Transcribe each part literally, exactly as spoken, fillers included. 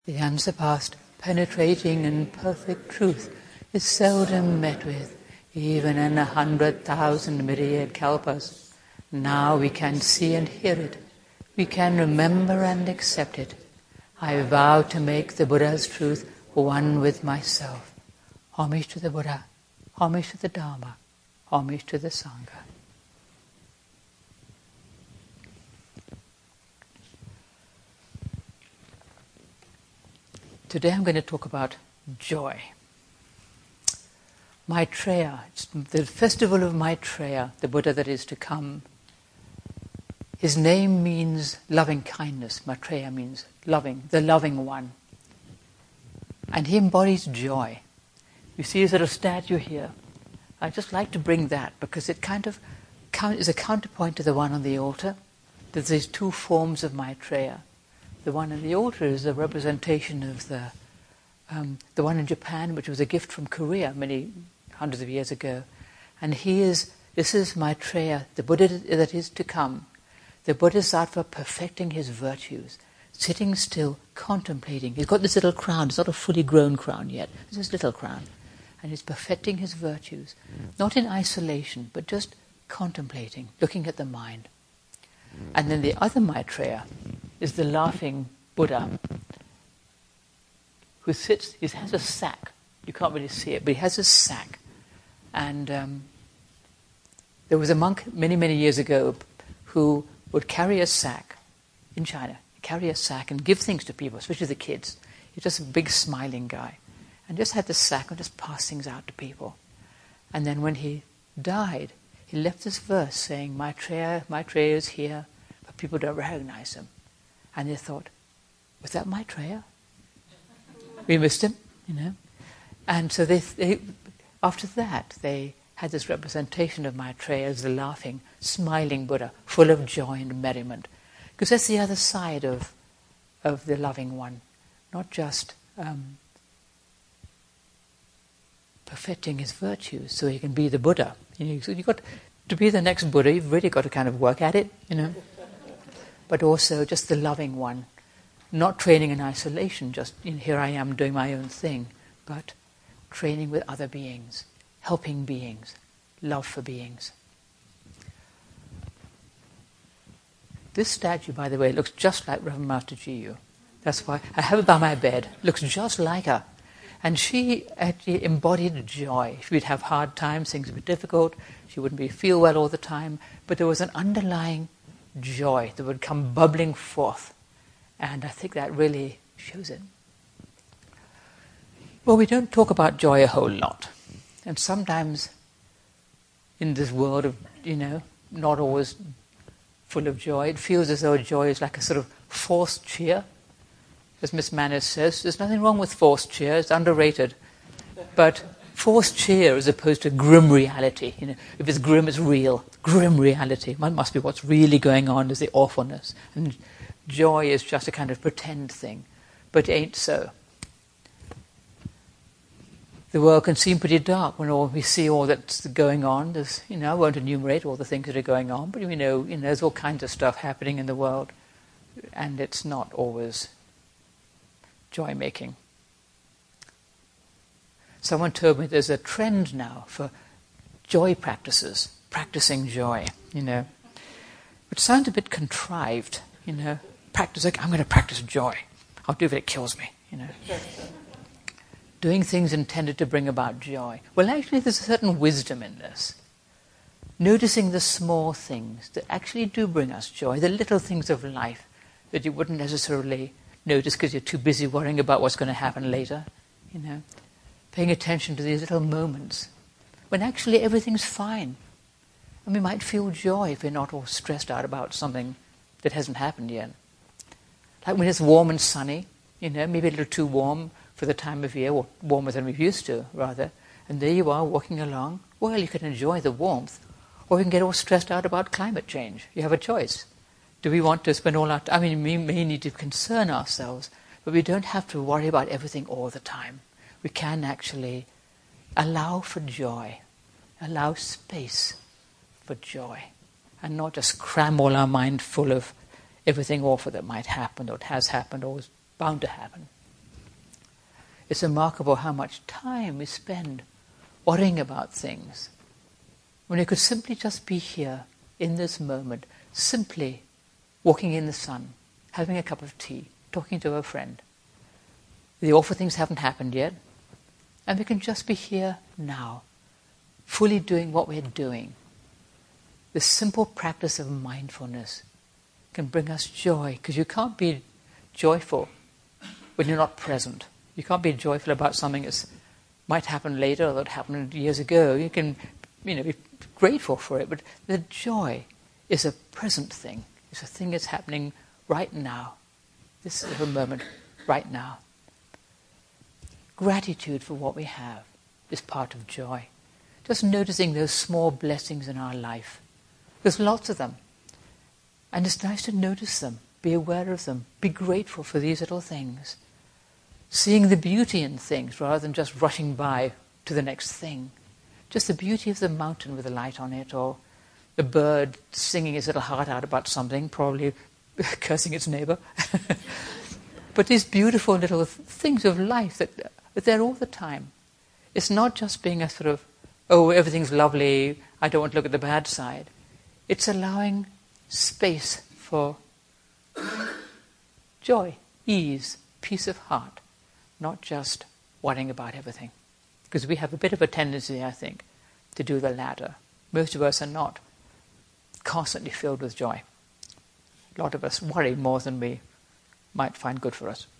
The unsurpassed, penetrating and perfect truth is seldom met with, even in a hundred thousand myriad kalpas. Now we can see and hear it. We can remember and accept it. I vow to make the Buddha's truth one with myself. Homage to the Buddha, homage to the Dharma, homage to the Sangha. Today I'm going to talk about joy. Maitreya, it's the festival of Maitreya, the Buddha that is to come. His name means loving kindness. Maitreya means loving, the loving one. And he embodies joy. You see his little statue here. I just like to bring that because it kind of is a counterpoint to the one on the altar. There's these two forms of Maitreya. The one on the altar is a representation of the um, the one in Japan, which was a gift from Korea many hundreds of years ago. And he is, this is Maitreya, the Buddha that is to come. The Bodhisattva perfecting his virtues, sitting still, contemplating. He's got this little crown. It's not a fully grown crown yet. It's this little crown. And he's perfecting his virtues, not in isolation, but just contemplating, looking at the mind. And then the other Maitreya is the laughing Buddha, who sits, he has a sack. You can't really see it, but he has a sack. And um, there was a monk many, many years ago who would carry a sack in China, carry a sack and give things to people, especially the kids. He's just a big smiling guy. And just had the sack and just pass things out to people. And then when he died, he left this verse saying, Maitreya, Maitreya is here, but people don't recognize him. And they thought, was that Maitreya? We missed him, you know. And so they, they, after that, they had this representation of Maitreya as the laughing, smiling Buddha, full of joy and merriment. Because that's the other side of, of the loving one, not just um, perfecting his virtues so he can be the Buddha. You know, so you've got to be the next Buddha, you've really got to kind of work at it, you know. But also just the loving one, not training in isolation, just you know, here I am doing my own thing, but training with other beings, helping beings, love for beings. This statue, by the way, looks just like Reverend Master Jiyu. That's why I have it by my bed. Looks just like her. And she actually embodied joy. She would have hard times, things would be difficult, she wouldn't be feel well all the time, but there was an underlying joy that would come bubbling forth. And I think that really shows it. Well, we don't talk about joy a whole lot. And sometimes in this world of, you know, not always full of joy, it feels as though joy is like a sort of forced cheer. As Miss Manners says, there's nothing wrong with forced cheer, it's underrated. But forced cheer as opposed to grim reality. You know, if it's grim, it's real. Grim reality. That must be what's really going on is the awfulness. And joy is just a kind of pretend thing. But it ain't so. The world can seem pretty dark when all we see all that's going on. There's, you know, I won't enumerate all the things that are going on, but we know, you know, there's all kinds of stuff happening in the world, and it's not always joy-making. Someone told me there's a trend now for joy practices, practicing joy, you know, which sounds a bit contrived, you know. Practice, like, I'm going to practice joy. I'll do it if it kills me, you know. Doing things intended to bring about joy. Well, actually, there's a certain wisdom in this. Noticing the small things that actually do bring us joy, the little things of life that you wouldn't necessarily notice because you're too busy worrying about what's going to happen later, you know. Paying attention to these little moments when actually everything's fine. And we might feel joy if we're not all stressed out about something that hasn't happened yet. Like when it's warm and sunny, you know, maybe a little too warm for the time of year, or warmer than we're used to, rather. And there you are, walking along. Well, you can enjoy the warmth, or you can get all stressed out about climate change. You have a choice. Do we want to spend all our time? I mean, we may need to concern ourselves, but we don't have to worry about everything all the time. We can actually allow for joy, allow space for joy, and not just cram all our mind full of everything awful that might happen, or has happened, or is bound to happen. It's remarkable how much time we spend worrying about things, when you could simply just be here in this moment, simply walking in the sun, having a cup of tea, talking to a friend. The awful things haven't happened yet, and we can just be here now, fully doing what we're doing. This simple practice of mindfulness can bring us joy, because you can't be joyful when you're not present. You can't be joyful about something that might happen later or that happened years ago. You can, you know, be grateful for it, but the joy is a present thing. It's a thing that's happening right now, this little moment, right now. Gratitude for what we have is part of joy. Just noticing those small blessings in our life. There's lots of them. And it's nice to notice them, be aware of them, be grateful for these little things. Seeing the beauty in things rather than just rushing by to the next thing. Just the beauty of the mountain with the light on it, or the bird singing its little heart out about something, probably cursing its neighbour. But these beautiful little things of life that, that they're all the time. It's not just being a sort of, oh, everything's lovely, I don't want to look at the bad side. It's allowing space for joy, ease, peace of heart, not just worrying about everything. Because we have a bit of a tendency, I think, to do the latter. Most of us are not constantly filled with joy. A lot of us worry more than we might find good for us.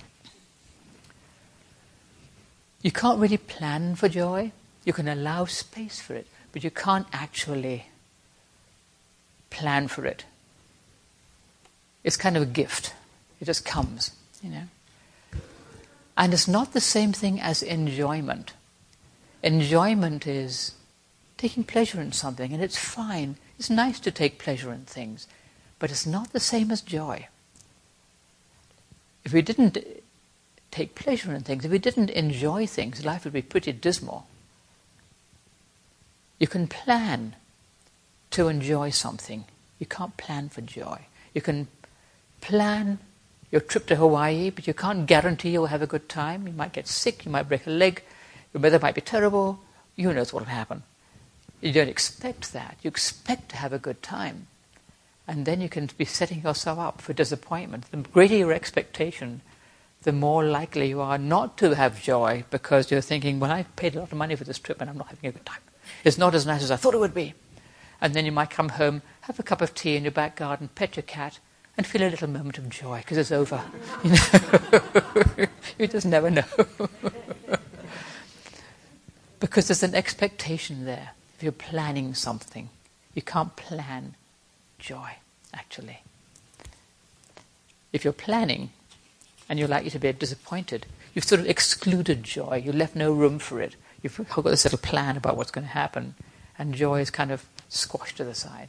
You can't really plan for joy. You can allow space for it, but you can't actually plan for it. It's kind of a gift. It just comes, you know. And it's not the same thing as enjoyment. Enjoyment is taking pleasure in something, and it's fine. It's nice to take pleasure in things, but it's not the same as joy. If we didn't take pleasure in things, if we didn't enjoy things, life would be pretty dismal. You can plan to enjoy something. You can't plan for joy. You can plan your trip to Hawaii, but you can't guarantee you'll have a good time. You might get sick, you might break a leg, your weather might be terrible, who knows what will happen. You don't expect that. You expect to have a good time. And then you can be setting yourself up for disappointment. The greater your expectation, the more likely you are not to have joy, because you're thinking, well, I paid a lot of money for this trip and I'm not having a good time. It's not as nice as I thought it would be. And then you might come home, have a cup of tea in your back garden, pet your cat, and feel a little moment of joy because it's over. You know? You just never know. Because there's an expectation there. If you're planning something, you can't plan joy, actually. If you're planning and you're likely to be disappointed, you've sort of excluded joy. You left no room for it. You've got this little plan about what's going to happen, and joy is kind of squashed to the side.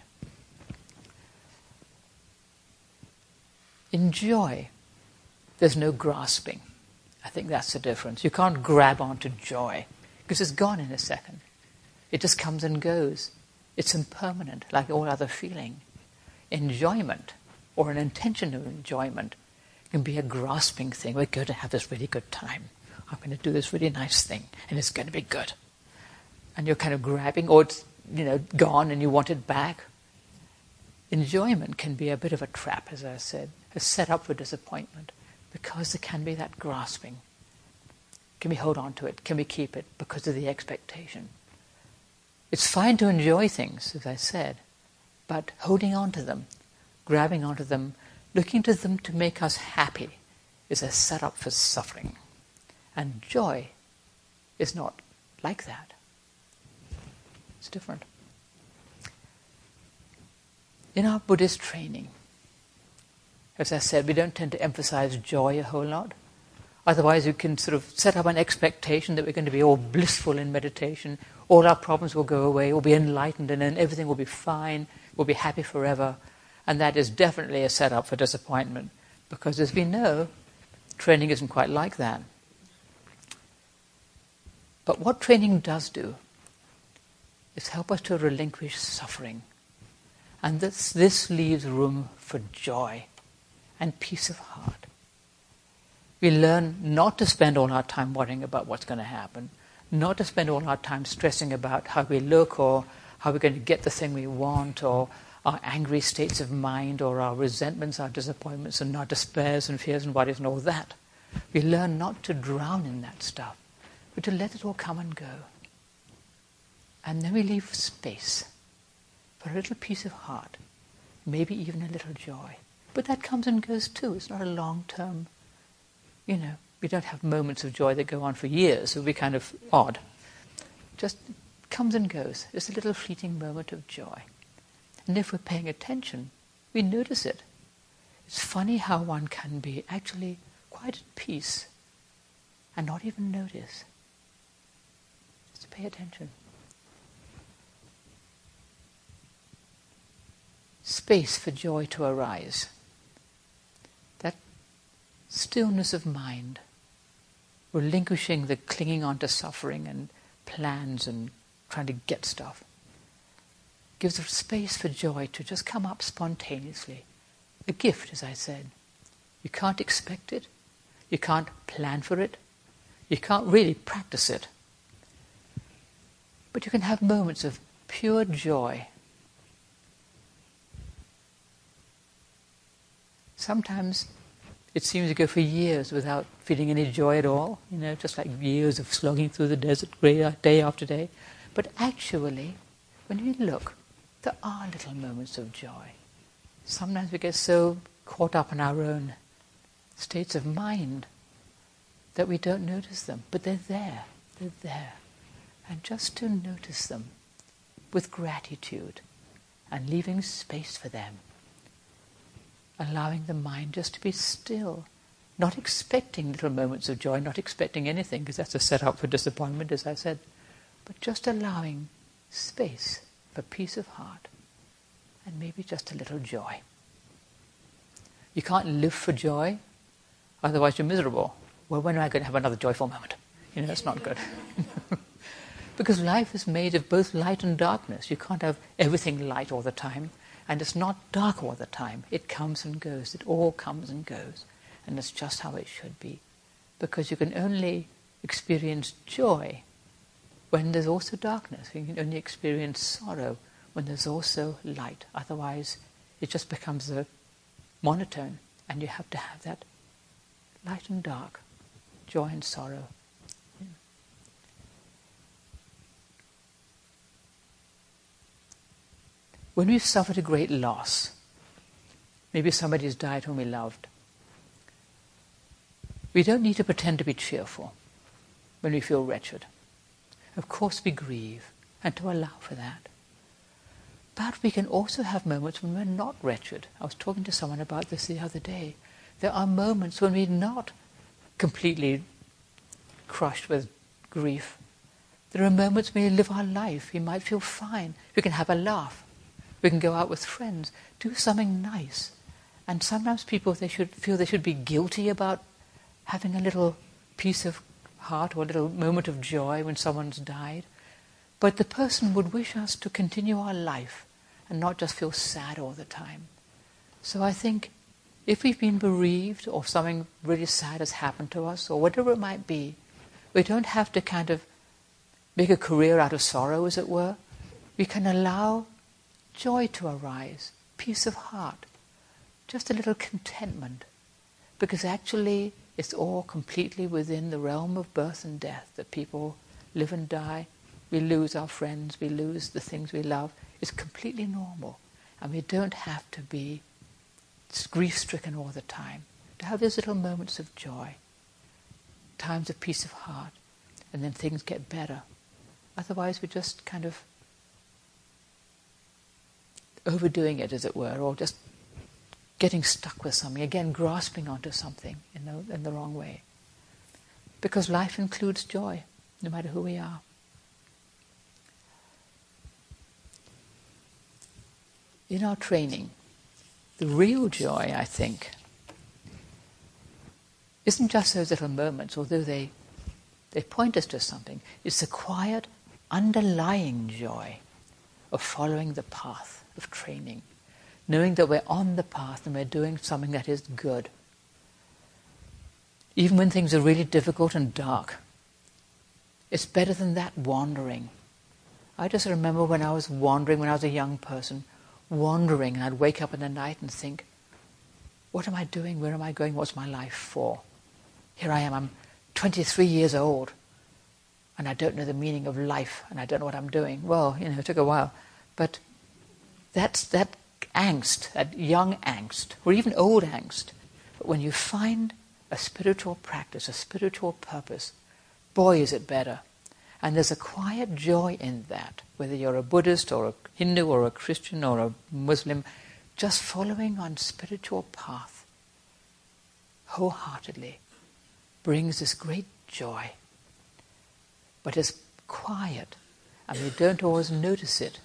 In joy, there's no grasping. I think that's the difference. You can't grab onto joy, because it's gone in a second. It just comes and goes. It's impermanent, like all other feeling. Enjoyment, or an intention of enjoyment, can be a grasping thing. We're going to have this really good time. I'm going to do this really nice thing, and it's going to be good. And you're kind of grabbing, or it's, you know, gone and you want it back. Enjoyment can be a bit of a trap, as I said, a set up for disappointment, because there can be that grasping. Can we hold on to it? Can we keep it because of the expectation? It's fine to enjoy things, as I said, but holding on to them, grabbing onto them, looking to them to make us happy is a setup for suffering. And joy is not like that. It's different. In our Buddhist training, as I said, we don't tend to emphasize joy a whole lot. Otherwise, you can sort of set up an expectation that we're going to be all blissful in meditation, all our problems will go away, we'll be enlightened, and then everything will be fine, we'll be happy forever. And that is definitely a setup for disappointment, because as we know, training isn't quite like that. But what training does do is help us to relinquish suffering. And this, this leaves room for joy and peace of heart. We learn not to spend all our time worrying about what's going to happen, not to spend all our time stressing about how we look or how we're going to get the thing we want, or our angry states of mind, or our resentments, our disappointments, and our despairs and fears and worries and all that. We learn not to drown in that stuff, but to let it all come and go. And then we leave space for a little piece of heart, maybe even a little joy. But that comes and goes too. It's not a long-term, you know, we don't have moments of joy that go on for years. It would be kind of odd. Just comes and goes. It's a little fleeting moment of joy. And if we're paying attention, we notice it. It's funny how one can be actually quite at peace and not even notice. Just pay attention. Space for joy to arise. That stillness of mind, relinquishing the clinging on to suffering and plans and trying to get stuff, gives a space for joy to just come up spontaneously. A gift, as I said. You can't expect it. You can't plan for it. You can't really practice it. But you can have moments of pure joy. Sometimes it seems to go for years without feeling any joy at all, you know, just like years of slogging through the desert day after day. But actually, when you look, there are little moments of joy. Sometimes we get so caught up in our own states of mind that we don't notice them. But they're there. They're there. And just to notice them with gratitude and leaving space for them, allowing the mind just to be still, not expecting little moments of joy, not expecting anything, because that's a setup for disappointment, as I said, but just allowing space for peace of heart and maybe just a little joy. You can't live for joy, otherwise you're miserable. Well, when am I going to have another joyful moment? You know, that's not good. Because life is made of both light and darkness. You can't have everything light all the time. And it's not dark all the time. It comes and goes. It all comes and goes. And it's just how it should be. Because you can only experience joy when there's also darkness. You can only experience sorrow when there's also light. Otherwise, it just becomes a monotone. And you have to have that light and dark, joy and sorrow. Yeah. When we've suffered a great loss, maybe somebody's died whom we loved, we don't need to pretend to be cheerful when we feel wretched. Of course we grieve, and to allow for that. But we can also have moments when we're not wretched. I was talking to someone about this the other day. There are moments when we're not completely crushed with grief. There are moments when we live our life. We might feel fine. We can have a laugh. We can go out with friends, do something nice. And sometimes people, they should feel they should be guilty about having a little piece of heart or a little moment of joy when someone's died. But the person would wish us to continue our life and not just feel sad all the time. So I think if we've been bereaved or something really sad has happened to us or whatever it might be, we don't have to kind of make a career out of sorrow, as it were. We can allow joy to arise, peace of heart, just a little contentment, because actually it's all completely within the realm of birth and death, that people live and die, we lose our friends, we lose the things we love. It's completely normal, and we don't have to be grief-stricken all the time, to have those little moments of joy, times of peace of heart, and then things get better. Otherwise we're just kind of overdoing it, as it were, or just getting stuck with something, again grasping onto something in the, in the wrong way. Because life includes joy, no matter who we are. In our training, the real joy, I think, isn't just those little moments, although they, they point us to something. It's the quiet, underlying joy of following the path of training, knowing that we're on the path and we're doing something that is good. even when things are really difficult and dark. It's better than that wandering. I just remember when I was wandering, when I was a young person, wandering, and I'd wake up in the night and think, what am I doing? Where am I going? What's my life for? Here I am, I'm twenty-three years old, and I don't know the meaning of life, and I don't know what I'm doing. Well, you know, it took a while. But that's that angst, that young angst, or even old angst. But when you find a spiritual practice, a spiritual purpose, boy, is it better. And there's a quiet joy in that, whether you're a Buddhist or a Hindu or a Christian or a Muslim, just following on spiritual path wholeheartedly brings this great joy. But it's quiet, and we don't always notice it.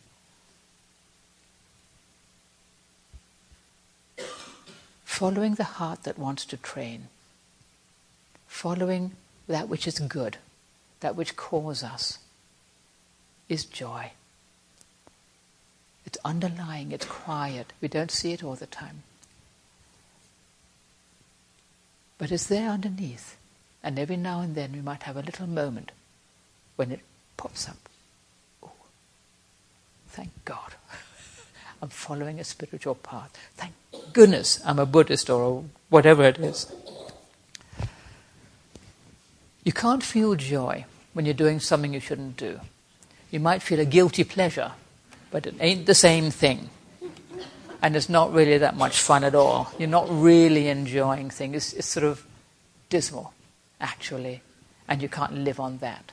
Following the heart that wants to train, following that which is good, that which calls us, is joy. It's underlying, it's quiet. We don't see it all the time. But it's there underneath. And every now and then we might have a little moment when it pops up. Oh, thank God. I'm following a spiritual path. Thank goodness I'm a Buddhist or a whatever it is. You can't feel joy when you're doing something you shouldn't do. You might feel a guilty pleasure, but it ain't the same thing. And it's not really that much fun at all. You're not really enjoying things. It's, it's sort of dismal, actually, and you can't live on that.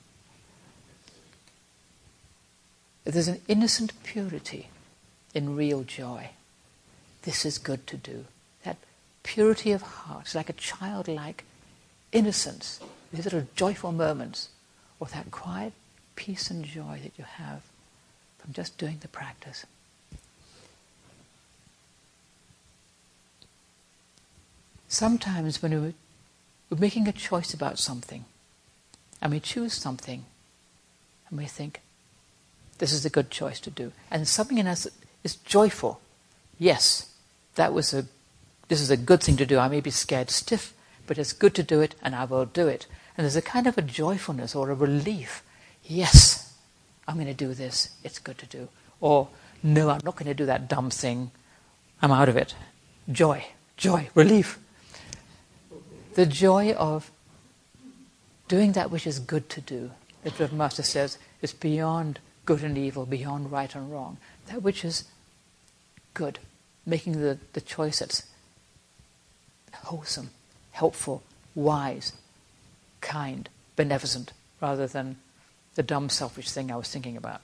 There's an innocent purity in real joy. This is good to do. That purity of heart, it's like a childlike innocence. These are joyful moments, or that quiet peace and joy that you have from just doing the practice. Sometimes when we're, we're making a choice about something, and we choose something, and we think, this is a good choice to do. And something in us is joyful. Yes, that was a, this is a good thing to do. I may be scared stiff, but it's good to do it, and I will do it. And there's a kind of a joyfulness or a relief. Yes, I'm going to do this. It's good to do. Or, no, I'm not going to do that dumb thing. I'm out of it. Joy, joy, relief. The joy of doing that which is good to do. The Master says is beyond good and evil, beyond right and wrong. That which is good, making the, the choice that's wholesome, helpful, wise, kind, beneficent, rather than the dumb, selfish thing I was thinking about.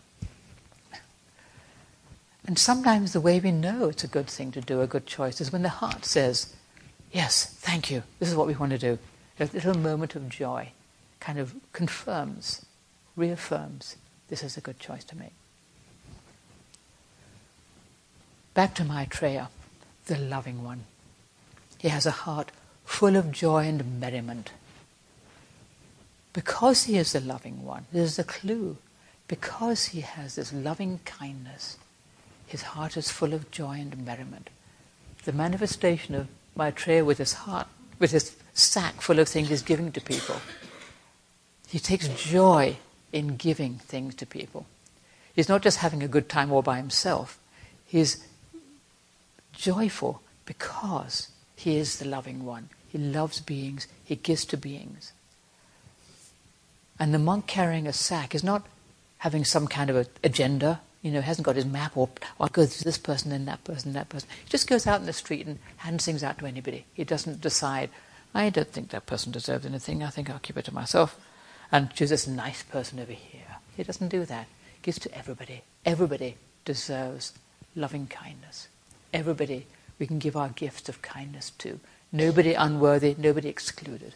And sometimes the way we know it's a good thing to do, a good choice, is when the heart says, yes, thank you, this is what we want to do. A little moment of joy kind of confirms, reaffirms, this is a good choice to make. Back to Maitreya, the loving one. He has a heart full of joy and merriment. Because he is the loving one, there's a clue. Because he has this loving kindness, his heart is full of joy and merriment. The manifestation of Maitreya with his heart, with his sack full of things he's giving to people. He takes joy in giving things to people. He's not just having a good time all by himself. He's joyful because he is the loving one. He loves beings, he gives to beings. And the monk carrying a sack is not having some kind of a agenda, you know, hasn't got his map or, or I'll go to this person and that person, that person. He just goes out in the street and hands things out to anybody. He doesn't decide, I don't think that person deserves anything, I think I'll keep it to myself. And choose this nice person over here. He doesn't do that. He gives to everybody. Everybody deserves loving kindness. Everybody we can give our gifts of kindness to. Nobody unworthy, nobody excluded.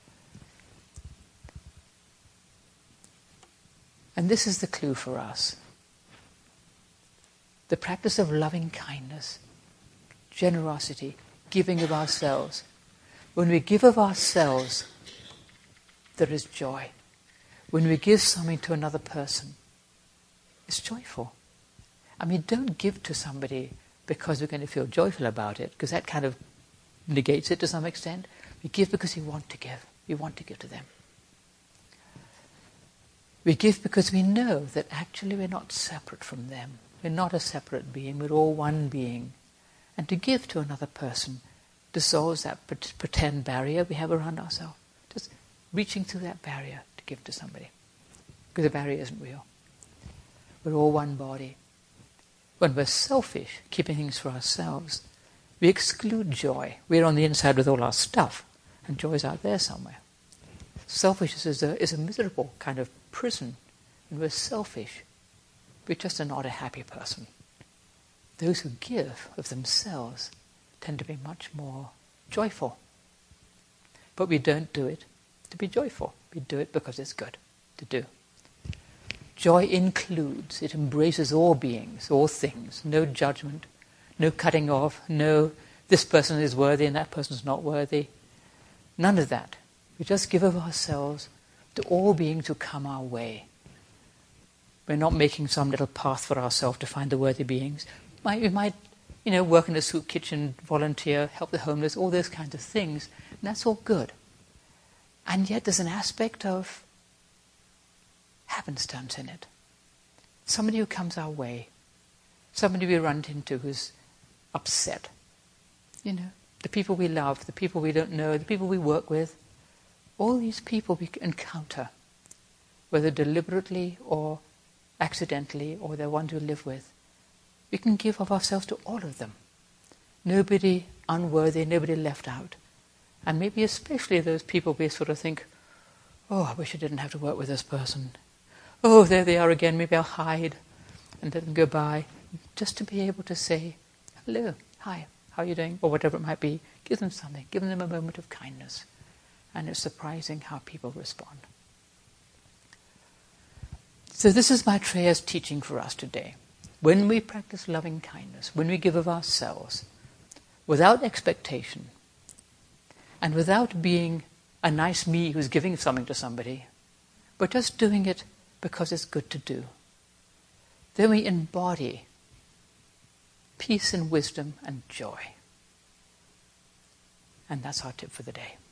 And this is the clue for us. The practice of loving kindness, generosity, giving of ourselves. When we give of ourselves, there is joy. When we give something to another person, it's joyful. I mean, don't give to somebody because we're going to feel joyful about it, because that kind of negates it to some extent. We give because we want to give. We want to give to them. We give because we know that actually we're not separate from them. We're not a separate being. We're all one being. And to give to another person dissolves that pretend barrier we have around ourselves. Just reaching through that barrier to give to somebody. Because the barrier isn't real. We're all one body. When we're selfish, keeping things for ourselves, we exclude joy. We're on the inside with all our stuff, and joy's out there somewhere. Selfishness is a, is a miserable kind of prison. When we're selfish, we're just not a happy person. Those who give of themselves tend to be much more joyful. But we don't do it to be joyful. We do it because it's good to do. Joy includes, it embraces all beings, all things, no judgment, no cutting off, no this person is worthy and that person's not worthy. None of that. We just give of ourselves to all beings who come our way. We're not making some little path for ourselves to find the worthy beings. We might, you know, work in a soup kitchen, volunteer, help the homeless, all those kinds of things, and that's all good. And yet there's an aspect of happenstance in it. Somebody who comes our way, somebody we run into who's upset. You know, the people we love, the people we don't know, the people we work with, all these people we encounter, whether deliberately or accidentally, or they're one to live with, we can give of ourselves to all of them. Nobody unworthy, nobody left out. And maybe especially those people we sort of think, oh, I wish I didn't have to work with this person. Oh, there they are again, maybe I'll hide and let them go by. Just to be able to say, hello, hi, how are you doing? Or whatever it might be. Give them something, give them a moment of kindness. And it's surprising how people respond. So this is Maitreya's teaching for us today. When we practice loving kindness, when we give of ourselves, without expectation, and without being a nice me who's giving something to somebody, but just doing it because it's good to do, then we embody peace and wisdom and joy. And that's our tip for the day.